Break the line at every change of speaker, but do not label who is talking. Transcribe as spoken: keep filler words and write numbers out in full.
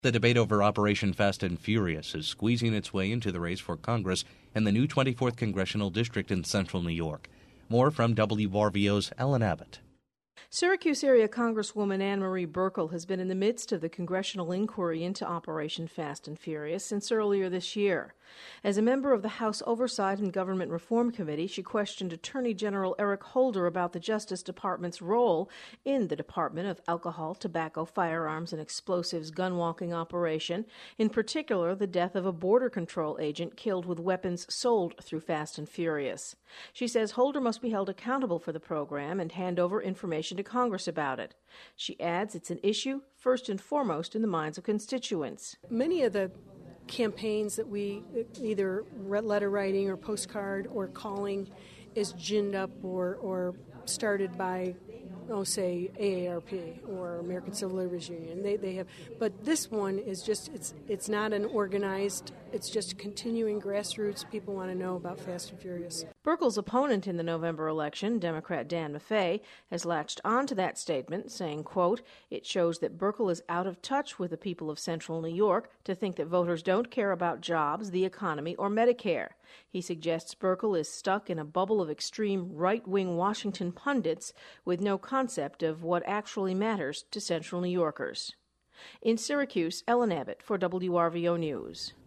The debate over Operation Fast and Furious is squeezing its way into the race for Congress in the new twenty-fourth Congressional District in central New York. More from W R V O's Ellen Abbott.
Syracuse area Congresswoman Anne Marie Buerkle has been in the midst of the congressional inquiry into Operation Fast and Furious since earlier this year. As a member of the House Oversight and Government Reform Committee, she questioned Attorney General Eric Holder about the Justice Department's role in the Department of Alcohol, Tobacco, Firearms, and Explosives gunwalking operation, in particular the death of a Border Control agent killed with weapons sold through Fast and Furious. She says Holder must be held accountable for the program and hand over information to Congress about it. She adds it's an issue first and foremost in the minds of constituents.
Many of the campaigns that we either letter writing or postcard or calling is ginned up or, or started by, oh, say, A A R P or American Civil Liberties Union. They they have, but this one is just it's it's not an organized. It's just continuing grassroots. People want to know about Fast and Furious.
Buerkle's opponent in the November election, Democrat Dan Maffei, has latched onto that statement, saying, quote, "It shows that Buerkle is out of touch with the people of central New York to think that voters don't care about jobs, the economy, or Medicare." He suggests Buerkle is stuck in a bubble of extreme right-wing Washington pundits with no concept of what actually matters to central New Yorkers. In Syracuse, Ellen Abbott for W R V O News.